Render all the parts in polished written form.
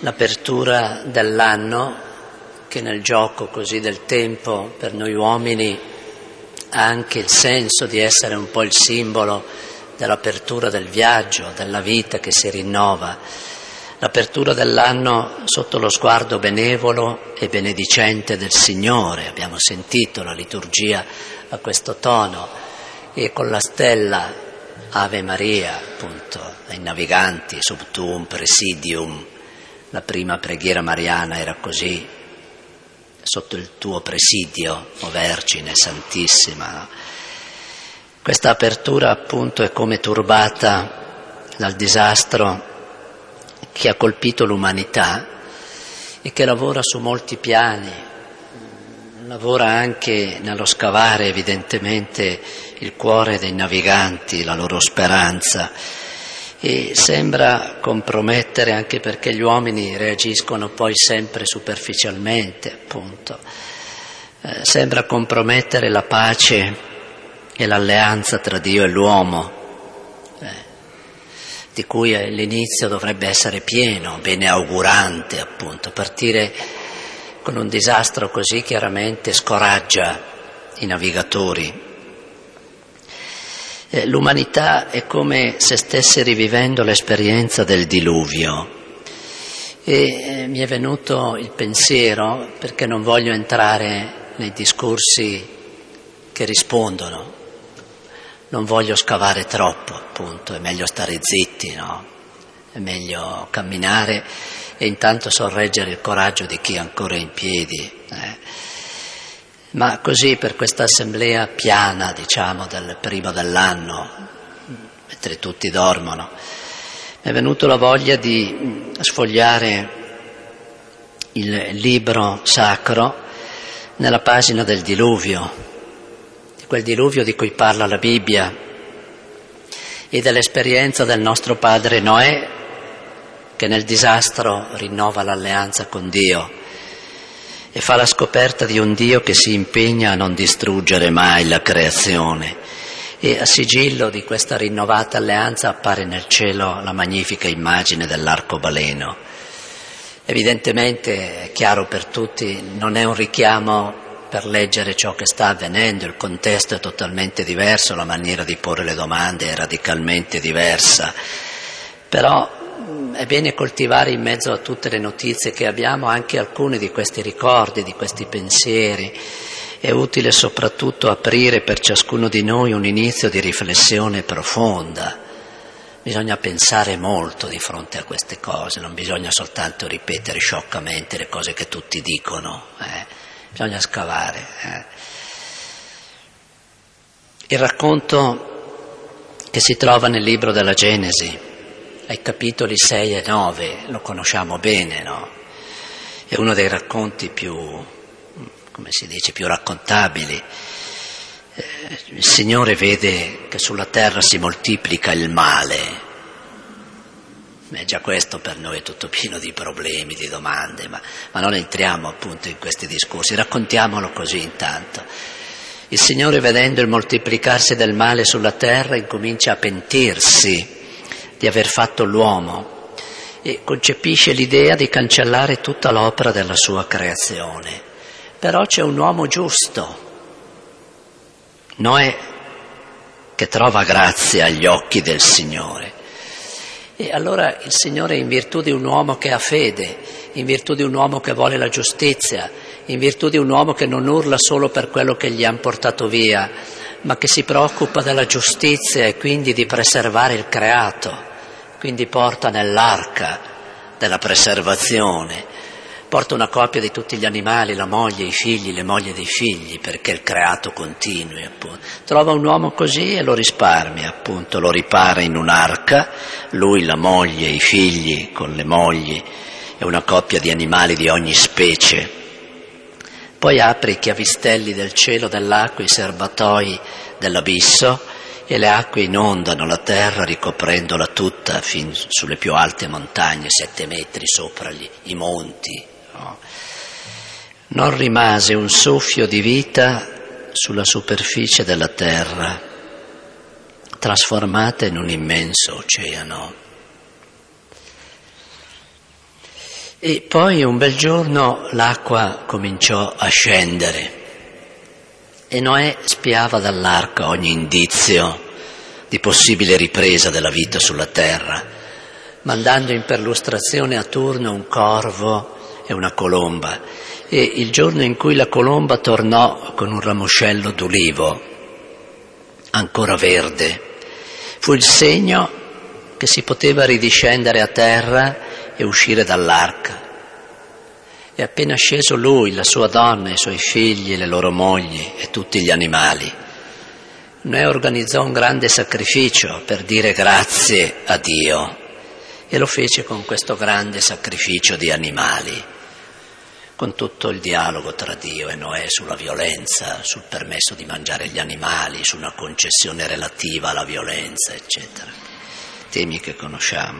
l'apertura dell'anno, che nel gioco così del tempo per noi uomini ha anche il senso di essere un po' il simbolo dell'apertura del viaggio, della vita che si rinnova. L'apertura dell'anno sotto lo sguardo benevolo e benedicente del Signore, abbiamo sentito la liturgia a questo tono, e con la stella Ave Maria, appunto, ai naviganti, sub tuum presidium, la prima preghiera mariana era così, sotto il tuo presidio, o Vergine Santissima. Questa apertura appunto è come turbata dal disastro che ha colpito l'umanità e che lavora su molti piani, lavora anche nello scavare evidentemente il cuore dei naviganti, la loro speranza, e sembra compromettere, anche perché gli uomini reagiscono poi sempre superficialmente, appunto, sembra compromettere la pace e l'alleanza tra Dio e l'uomo, di cui l'inizio dovrebbe essere pieno, beneaugurante, appunto. Partire con un disastro così chiaramente scoraggia i navigatori. L'umanità è come se stesse rivivendo l'esperienza del diluvio, e mi è venuto il pensiero, perché non voglio entrare nei discorsi che rispondono, non voglio scavare troppo, appunto, è meglio stare zitti, no? È meglio camminare e intanto sorreggere il coraggio di chi è ancora in piedi. Ma così, per questa assemblea piana, diciamo, del primo dell'anno, mentre tutti dormono, mi è venuta la voglia di sfogliare il libro sacro nella pagina del diluvio, di quel diluvio di cui parla la Bibbia, e dell'esperienza del nostro padre Noè, che nel disastro rinnova l'alleanza con Dio e fa la scoperta di un Dio che si impegna a non distruggere mai la creazione. E a sigillo di questa rinnovata alleanza appare nel cielo la magnifica immagine dell'arcobaleno. Evidentemente, è chiaro per tutti, non è un richiamo per leggere ciò che sta avvenendo, il contesto è totalmente diverso, la maniera di porre le domande è radicalmente diversa, però è bene coltivare in mezzo a tutte le notizie che abbiamo anche alcuni di questi ricordi, di questi pensieri. È utile soprattutto aprire per ciascuno di noi un inizio di riflessione profonda. Bisogna pensare molto di fronte a queste cose, non bisogna soltanto ripetere scioccamente le cose che tutti dicono, bisogna scavare. Il racconto che si trova nel libro della Genesi, ai capitoli 6 e 9, lo conosciamo bene, no? È uno dei racconti più, come si dice, più raccontabili. Il Signore vede che sulla terra si moltiplica il male. Già questo per noi è tutto pieno di problemi, di domande, ma non entriamo appunto in questi discorsi, raccontiamolo così intanto. Il Signore, vedendo il moltiplicarsi del male sulla terra, incomincia a pentirsi di aver fatto l'uomo e concepisce l'idea di cancellare tutta l'opera della sua creazione. Però c'è un uomo giusto, Noè, che trova grazia agli occhi del Signore. E allora il Signore, in virtù di un uomo che ha fede, in virtù di un uomo che vuole la giustizia, in virtù di un uomo che non urla solo per quello che gli han portato via, ma che si preoccupa della giustizia e quindi di preservare il creato, quindi porta nell'arca della preservazione, porta una coppia di tutti gli animali, la moglie, i figli, le mogli dei figli, perché il creato continui, appunto. Trova un uomo così e lo risparmia, appunto, lo ripara in un'arca, lui, la moglie, i figli con le mogli e una coppia di animali di ogni specie. Poi apre i chiavistelli del cielo, dell'acqua, i serbatoi dell'abisso, e le acque inondano la terra ricoprendola tutta fin sulle più alte montagne, 7 metri sopra i monti. No? Non rimase un soffio di vita sulla superficie della terra, trasformata in un immenso oceano. E poi un bel giorno l'acqua cominciò a scendere e Noè spiava dall'arca ogni indizio di possibile ripresa della vita sulla terra, mandando in perlustrazione a turno un corvo e una colomba. E il giorno in cui la colomba tornò con un ramoscello d'ulivo, ancora verde, fu il segno che si poteva ridiscendere a terra e uscire dall'arca. E appena sceso lui, la sua donna, i suoi figli, le loro mogli e tutti gli animali, Noè organizzò un grande sacrificio per dire grazie a Dio e lo fece con questo grande sacrificio di animali, con tutto il dialogo tra Dio e Noè sulla violenza, sul permesso di mangiare gli animali, su una concessione relativa alla violenza, eccetera. Temi che conosciamo.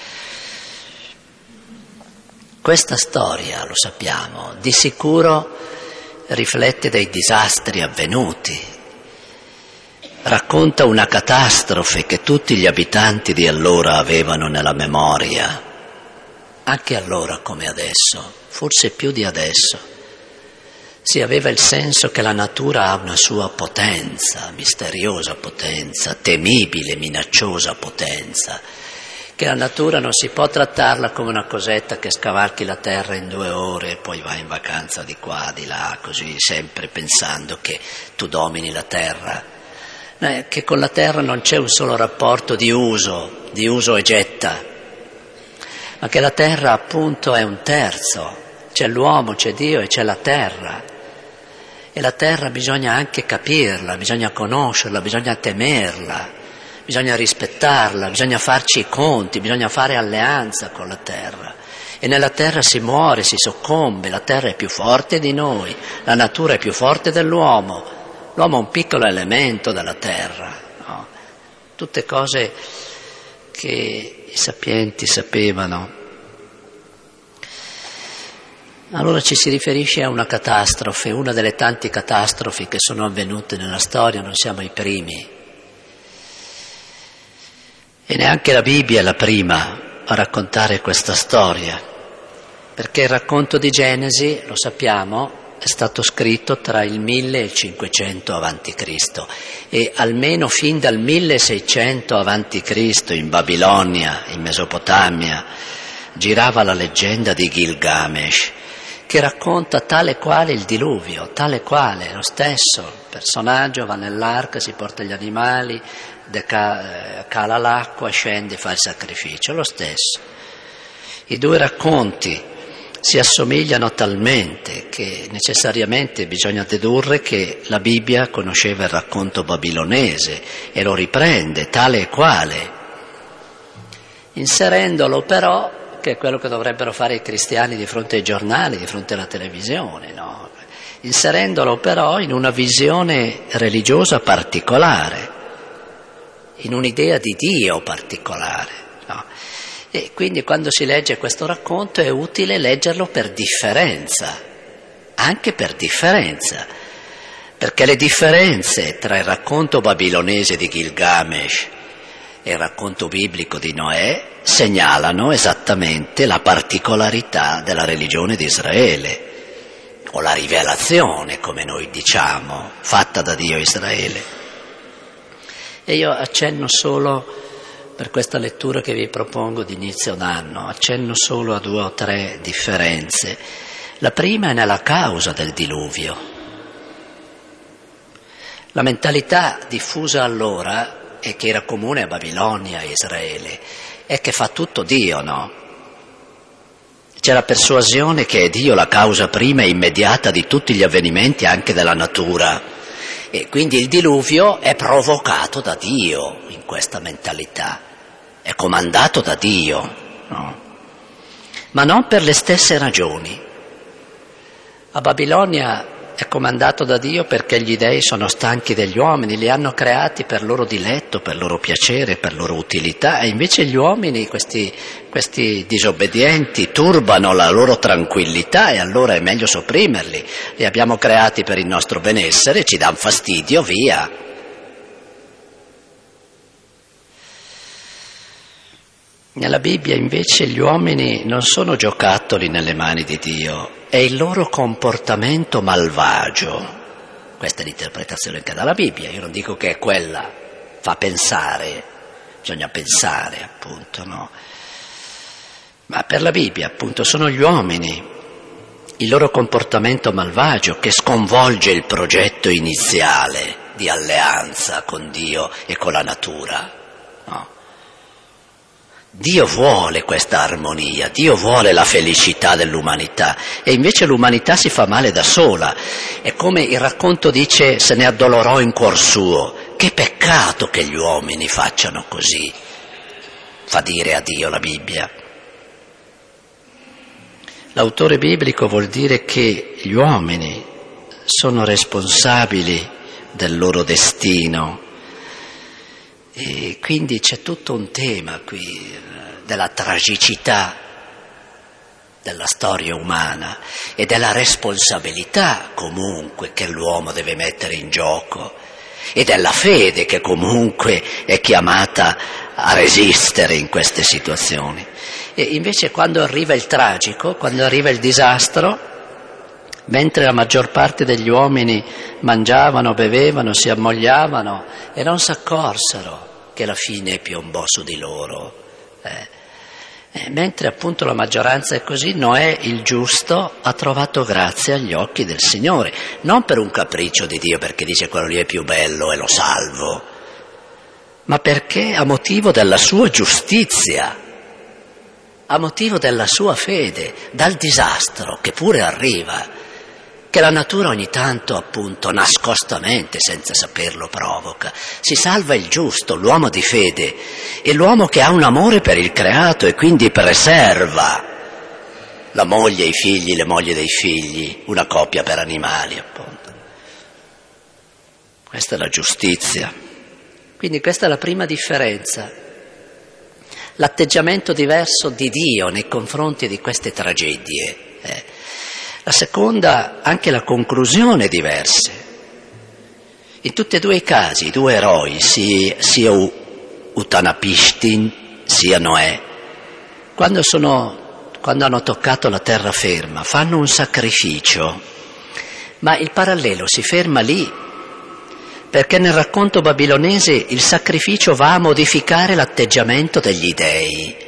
Questa storia, lo sappiamo, di sicuro riflette dei disastri avvenuti. Racconta una catastrofe che tutti gli abitanti di allora avevano nella memoria, anche allora come adesso, forse più di adesso. Si aveva il senso che la natura ha una sua potenza, misteriosa potenza, temibile, minacciosa potenza, che la natura non si può trattarla come una cosetta che scavalchi la terra in 2 ore e poi va in vacanza di qua, di là, così sempre pensando che tu domini la terra. Che con la terra non c'è un solo rapporto di uso e getta, ma che la terra appunto è un terzo, c'è l'uomo, c'è Dio e c'è la terra. E la terra bisogna anche capirla, bisogna conoscerla, bisogna temerla, bisogna rispettarla, bisogna farci i conti, bisogna fare alleanza con la terra. E nella terra si muore, si soccombe, la terra è più forte di noi, la natura è più forte dell'uomo. L'uomo è un piccolo elemento della terra, no? Tutte cose che i sapienti sapevano. Allora ci si riferisce a una catastrofe, una delle tante catastrofi che sono avvenute nella storia, non siamo i primi. E neanche la Bibbia è la prima a raccontare questa storia, perché il racconto di Genesi, lo sappiamo, è stato scritto tra il 1000 e il 500 a.C. e almeno fin dal 1600 a.C. in Babilonia, in Mesopotamia, girava la leggenda di Gilgamesh, che racconta tale quale il diluvio, tale quale, lo stesso personaggio va nell'arca, si porta gli animali, cala l'acqua, scende e fa il sacrificio, lo stesso. I 2 racconti si assomigliano talmente che necessariamente bisogna dedurre che la Bibbia conosceva il racconto babilonese e lo riprende tale e quale, inserendolo però, che è quello che dovrebbero fare i cristiani di fronte ai giornali, di fronte alla televisione, no? Inserendolo però in una visione religiosa particolare, in un'idea di Dio particolare, no? E quindi quando si legge questo racconto è utile leggerlo per differenza, anche per differenza, perché le differenze tra il racconto babilonese di Gilgamesh e il racconto biblico di Noè segnalano esattamente la particolarità della religione di Israele, o la rivelazione, come noi diciamo, fatta da Dio a Israele. E io accenno solo, per questa lettura che vi propongo di inizio d'anno, accenno solo a 2 o 3 differenze. La prima è nella causa del diluvio. La mentalità diffusa allora, e che era comune a Babilonia e Israele, è che fa tutto Dio, no? C'è la persuasione che è Dio la causa prima e immediata di tutti gli avvenimenti, anche della natura. E quindi il diluvio è provocato da Dio in questa mentalità. È comandato da Dio, no? Ma non per le stesse ragioni. A Babilonia è comandato da Dio perché gli dei sono stanchi degli uomini, li hanno creati per loro diletto, per loro piacere, per loro utilità, e invece gli uomini, questi disobbedienti, turbano la loro tranquillità e allora è meglio sopprimerli. Li abbiamo creati per il nostro benessere, ci danno fastidio, via. Nella Bibbia invece gli uomini non sono giocattoli nelle mani di Dio, è il loro comportamento malvagio. Questa è l'interpretazione che dà la Bibbia, io non dico che è quella, fa pensare, bisogna pensare appunto, no? Ma per la Bibbia appunto sono gli uomini, il loro comportamento malvagio che sconvolge il progetto iniziale di alleanza con Dio e con la natura, no? Dio vuole questa armonia, Dio vuole la felicità dell'umanità e invece l'umanità si fa male da sola. È come il racconto dice, se ne addolorò in cuor suo. Che peccato che gli uomini facciano così, fa dire a Dio la Bibbia. L'autore biblico vuol dire che gli uomini sono responsabili del loro destino. E quindi c'è tutto un tema qui della tragicità della storia umana e della responsabilità comunque che l'uomo deve mettere in gioco e della fede che comunque è chiamata a resistere in queste situazioni. E invece quando arriva il tragico, quando arriva il disastro, mentre la maggior parte degli uomini mangiavano, bevevano, si ammogliavano e non si accorsero che la fine piombò su di loro. Mentre appunto la maggioranza è così, Noè il giusto ha trovato grazia agli occhi del Signore, non per un capriccio di Dio perché dice quello lì è più bello e lo salvo, ma perché a motivo della sua giustizia, a motivo della sua fede, dal disastro che pure arriva, che la natura ogni tanto appunto nascostamente, senza saperlo, provoca. Si salva il giusto, l'uomo di fede, e l'uomo che ha un amore per il creato e quindi preserva la moglie, i figli, le mogli dei figli, una coppia per animali appunto. Questa è la giustizia. Quindi questa è la prima differenza, l'atteggiamento diverso di Dio nei confronti di queste tragedie. La seconda, anche la conclusione diverse. In tutti e due i casi, i due eroi, sia Utanapishtim sia Noè, quando hanno toccato la terraferma, fanno un sacrificio, ma il parallelo si ferma lì, perché nel racconto babilonese il sacrificio va a modificare l'atteggiamento degli dei.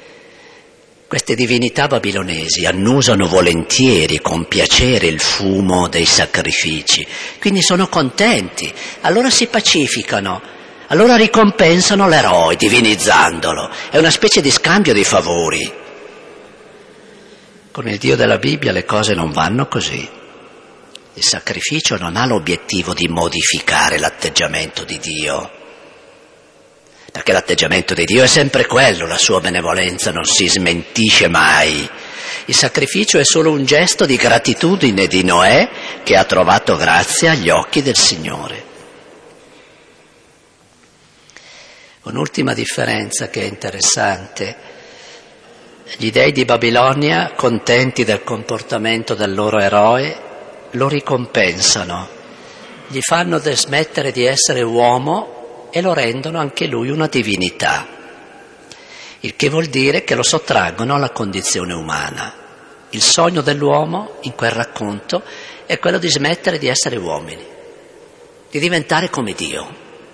Queste divinità babilonesi annusano volentieri, con piacere, il fumo dei sacrifici, quindi sono contenti, allora si pacificano, allora ricompensano l'eroe divinizzandolo, è una specie di scambio di favori. Con il Dio della Bibbia le cose non vanno così, il sacrificio non ha l'obiettivo di modificare l'atteggiamento di Dio, perché l'atteggiamento di Dio è sempre quello, la sua benevolenza non si smentisce mai. Il sacrificio è solo un gesto di gratitudine di Noè che ha trovato grazia agli occhi del Signore. Un'ultima differenza che è interessante: gli dei di Babilonia, contenti del comportamento del loro eroe, lo ricompensano, gli fanno smettere di essere uomo e lo rendono anche lui una divinità, il che vuol dire che lo sottraggono alla condizione umana. Il sogno dell'uomo in quel racconto è quello di smettere di essere uomini, di diventare come Dio.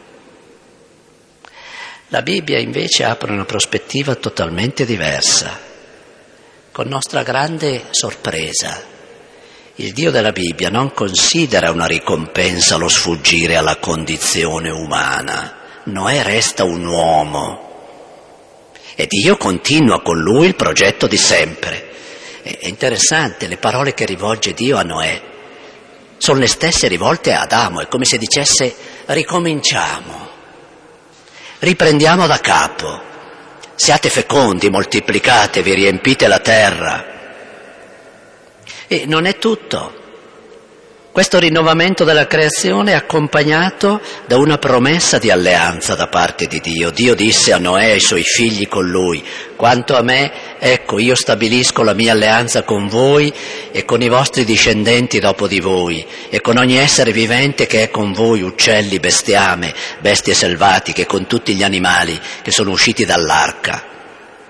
La Bibbia invece apre una prospettiva totalmente diversa. Con nostra grande sorpresa, il Dio della Bibbia non considera una ricompensa lo sfuggire alla condizione umana. Noè resta un uomo e Dio continua con lui il progetto di sempre. È interessante, le parole che rivolge Dio a Noè sono le stesse rivolte ad Adamo, è come se dicesse: ricominciamo, riprendiamo da capo, siate fecondi, moltiplicatevi, riempite la terra. E non è tutto. Questo rinnovamento della creazione è accompagnato da una promessa di alleanza da parte di Dio. Dio disse a Noè e ai suoi figli con lui: quanto a me, ecco, io stabilisco la mia alleanza con voi e con i vostri discendenti dopo di voi e con ogni essere vivente che è con voi, uccelli, bestiame, bestie selvatiche, con tutti gli animali che sono usciti dall'arca.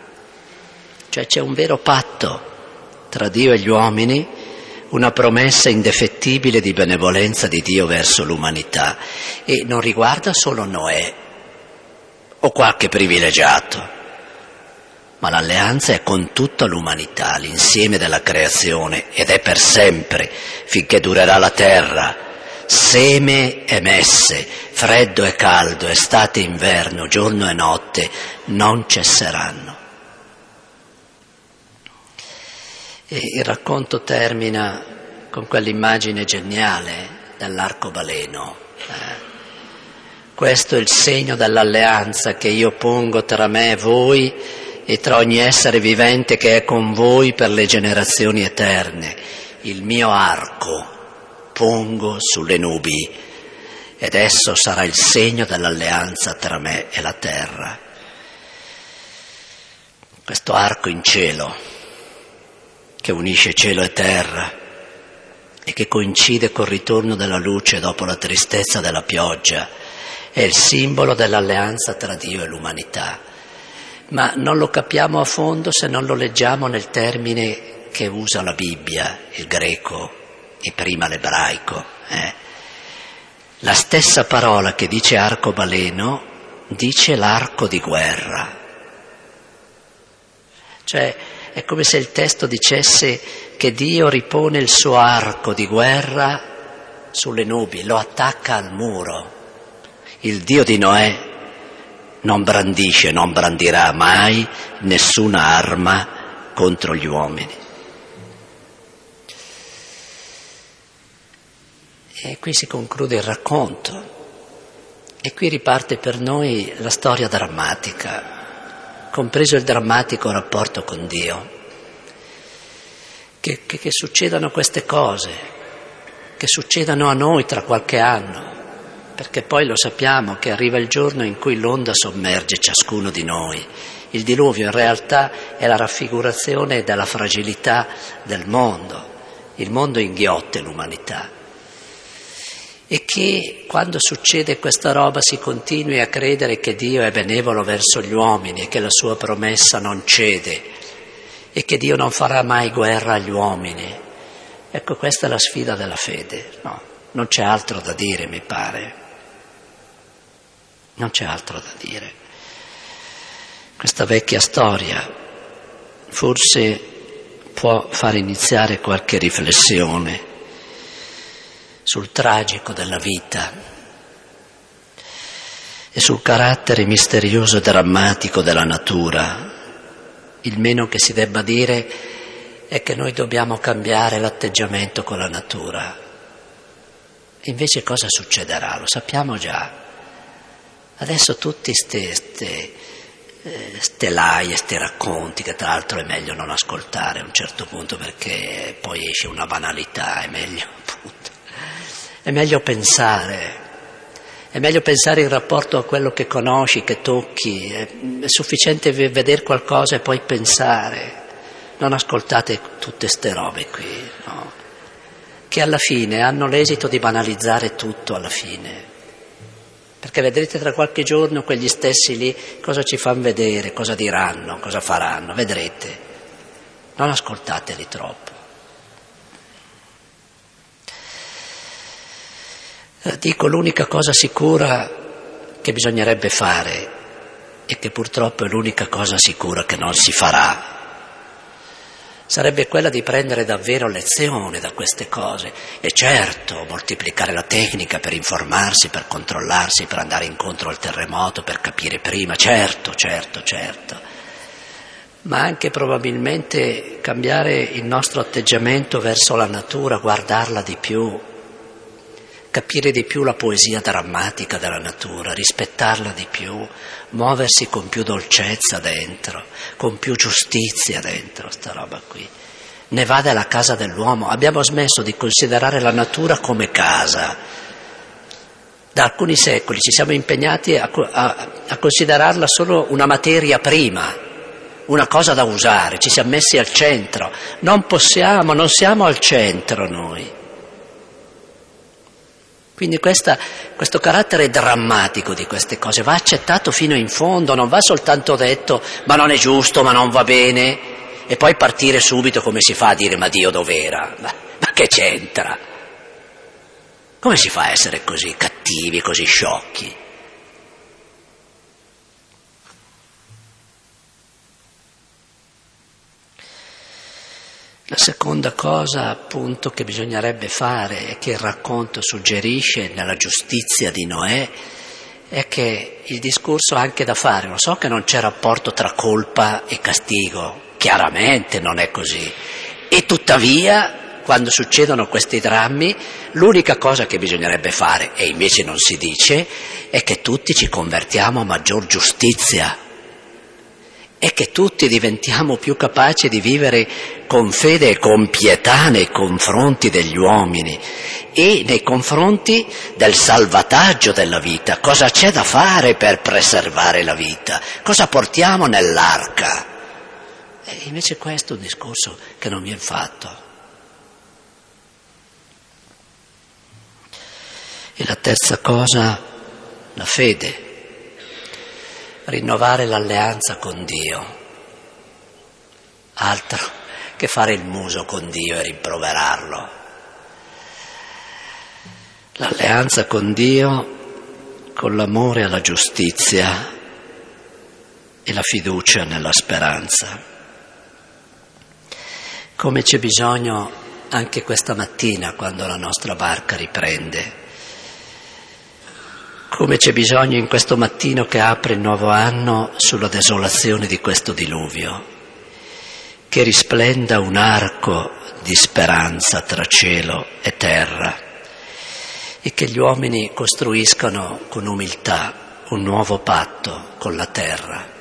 cioè c'è un vero patto tra Dio e gli uomini, una promessa indefettibile di benevolenza di Dio verso l'umanità, e non riguarda solo Noè o qualche privilegiato, ma l'alleanza è con tutta l'umanità, l'insieme della creazione, ed è per sempre, finché durerà la terra. Seme e messe, freddo e caldo, estate e inverno, giorno e notte, non cesseranno. E il racconto termina con quell'immagine geniale dell'arcobaleno. Questo è il segno dell'alleanza che io pongo tra me e voi e tra ogni essere vivente che è con voi per le generazioni eterne. Il mio arco pongo sulle nubi ed esso sarà il segno dell'alleanza tra me e la terra. Questo arco in cielo che unisce cielo e terra e che coincide col ritorno della luce dopo la tristezza della pioggia è il simbolo dell'alleanza tra Dio e l'umanità. Ma non lo capiamo a fondo se non lo leggiamo nel termine che usa la Bibbia, il greco e prima l'ebraico. La stessa parola che dice arcobaleno dice l'arco di guerra. Cioè è come se il testo dicesse che Dio ripone il suo arco di guerra sulle nubi, lo attacca al muro. Il Dio di Noè non brandisce, non brandirà mai nessuna arma contro gli uomini. E qui si conclude il racconto e qui riparte per noi la storia drammatica, compreso il drammatico rapporto con Dio. Che succedano queste cose, che succedano a noi tra qualche anno, perché poi lo sappiamo che arriva il giorno in cui l'onda sommerge ciascuno di noi. Il diluvio in realtà è la raffigurazione della fragilità del mondo. Il mondo inghiotte l'umanità. E che quando succede questa roba si continui a credere che Dio è benevolo verso gli uomini e che la sua promessa non cede e che Dio non farà mai guerra agli uomini. Ecco, questa è la sfida della fede. No, non c'è altro da dire, mi pare. Non c'è altro da dire. Questa vecchia storia forse può far iniziare qualche riflessione sul tragico della vita e sul carattere misterioso e drammatico della natura. Il meno che si debba dire è che noi dobbiamo cambiare l'atteggiamento con la natura. E invece cosa succederà? Lo sappiamo già. Adesso tutti ste laie, ste racconti, che tra l'altro è meglio non ascoltare a un certo punto perché poi esce una banalità, è meglio appunto. È meglio pensare in rapporto a quello che conosci, che tocchi, è sufficiente vedere qualcosa e poi pensare. Non ascoltate tutte ste robe qui, no? Che alla fine hanno l'esito di banalizzare tutto alla fine. Perché vedrete tra qualche giorno quegli stessi lì cosa ci fanno vedere, cosa diranno, cosa faranno, vedrete. Non ascoltateli troppo. Dico, l'unica cosa sicura che bisognerebbe fare e che purtroppo è l'unica cosa sicura che non si farà sarebbe quella di prendere davvero lezione da queste cose e certo moltiplicare la tecnica per informarsi, per controllarsi, per andare incontro al terremoto, per capire prima, certo, ma anche probabilmente cambiare il nostro atteggiamento verso la natura, guardarla di più, capire di più la poesia drammatica della natura, rispettarla di più, muoversi con più dolcezza dentro, con più giustizia dentro, sta roba qui. Ne va della casa dell'uomo. Abbiamo smesso di considerare la natura come casa. Da alcuni secoli ci siamo impegnati a considerarla solo una materia prima, una cosa da usare, ci siamo messi al centro. Non siamo al centro noi. Quindi questo carattere drammatico di queste cose va accettato fino in fondo, non va soltanto detto ma non è giusto, ma non va bene, e poi partire subito come si fa a dire ma Dio dov'era? Ma che c'entra? Come si fa a essere così cattivi, così sciocchi? La seconda cosa, appunto, che bisognerebbe fare e che il racconto suggerisce nella giustizia di Noè è che il discorso ha anche da fare. Lo so che non c'è rapporto tra colpa e castigo, chiaramente non è così. E tuttavia, quando succedono questi drammi, l'unica cosa che bisognerebbe fare, e invece non si dice, è che tutti ci convertiamo a maggior giustizia. E che tutti diventiamo più capaci di vivere con fede e con pietà nei confronti degli uomini e nei confronti del salvataggio della vita. Cosa c'è da fare per preservare la vita? Cosa portiamo nell'arca? E invece questo è un discorso che non viene fatto. E la terza cosa, la fede. Rinnovare l'alleanza con Dio, altro che fare il muso con Dio e rimproverarlo. L'alleanza con Dio, con l'amore alla giustizia e la fiducia nella speranza. Come c'è bisogno anche questa mattina quando la nostra barca riprende. Come c'è bisogno in questo mattino che apre il nuovo anno sulla desolazione di questo diluvio, che risplenda un arco di speranza tra cielo e terra e che gli uomini costruiscano con umiltà un nuovo patto con la terra.